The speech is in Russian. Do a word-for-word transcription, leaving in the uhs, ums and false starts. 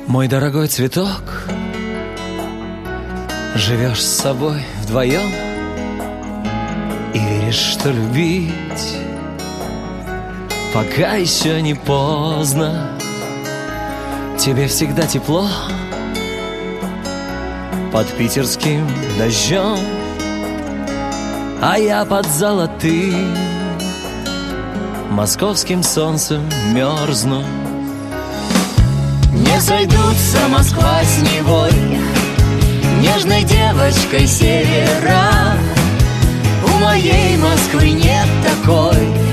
Мой дорогой цветок, живешь с собой вдвоем и веришь, что любить пока еще не поздно. Тебе всегда тепло под питерским дождем, а я под золотым московским солнцем мерзну. Не сойдутся Москва с Невой, нежной девочкой севера. У моей Москвы нет такой